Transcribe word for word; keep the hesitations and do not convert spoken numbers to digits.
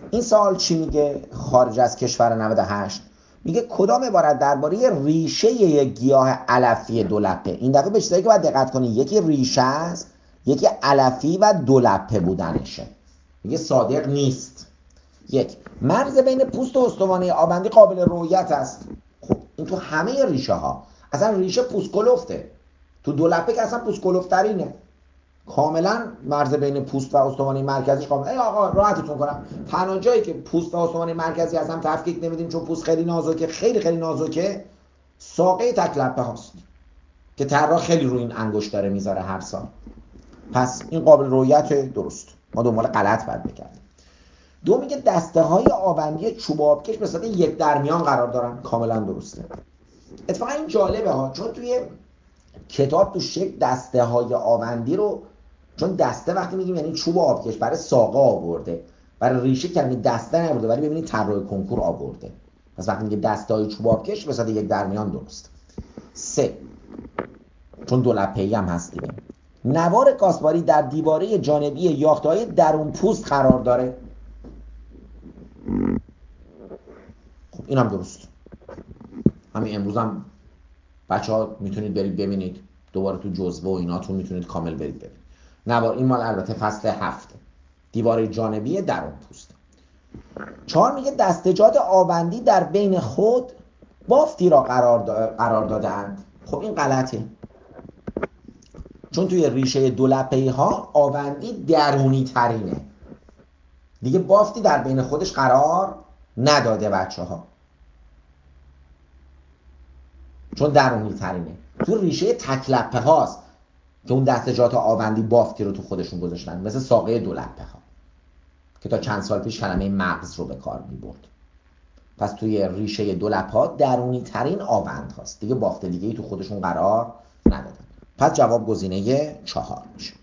این سوال چی میگه؟ خارج از کشور نود و هشت میگه کدام عبارت درباره ریشه یک گیاه علفی دولپه. این دفعه به چیزایی که باید دقت کنی، یکی ریشه است، یکی علفی و دولپه بودنشه. میگه صادق نیست. یک، مرز بین پوست و استوانه آبندی قابل رؤیت است. خب این تو همه ریشه ها، اصلا ریشه پوست کلفته، تو دولپه که اصلا پوست کلفترینه، کاملا مرز بین پوست و استوانه مرکزیش قابل. ای آقا راحتتون کنم، تنها جایی که پوست و استوانه مرکزی از هم تفکیک نمیدیم چون پوست خیلی نازکه، خیلی خیلی نازکه، ساقه تک لپه هاست که طراح خیلی روی این انگشت داره میذاره هر سال. پس این قابل رؤیت، درست، ما دنبال غلط باید بگردیم. دو، میگه دسته های آبندی چوب آبکش به صورت یک درمیان قرار دارن، کاملا درسته. اتفاقا این جالبه ها، چون توی کتاب تو شکل دسته های آبندی رو، چون دسته وقتی میگیم یعنی چوب آبکش، برای ساقه آورده، برای ریشه کلمه دسته نبوده، ولی ببینید طراح کنکور آورده. پس وقتی میگه دسته های چوب آبکش به صورت یک درمیان، درست. سه، چون دو لپه‌ای هم هست دیگه، نوار کاسباری در دیواره جانبی یافته‌های درون پوست قرار داره. خب این هم درست. همین امروز هم بچه ها میتونید برید ببینید، دوباره تو جزوه و ایناتون میتونید کامل برید ببینید. نوار، این مال البته فصل هفته، دیواره جانبی درون پوست. چهار، میگه دستجات آبندی در بین خود بافتی را قرار, دا... قرار دادند. خب این غلطه، چون توی ریشه دولپه‌ای ها آبندی درونی ترینه دیگه، بافتی در بین خودش قرار نداده بچه ها، چون درونی ترینه. تو ریشه تک لپه هاست که اون دستجات آبندی بافتی رو تو خودشون گذاشتن، مثل ساقه دولپه ها که تا چند سال پیش کلمه مغز رو به کار می برد. پس توی ریشه دولپه ها درونی ترین آبند هاست دیگه، بافت دیگه ای تو خودشون قرار ندادن. پس جواب گزینه چهار میشه.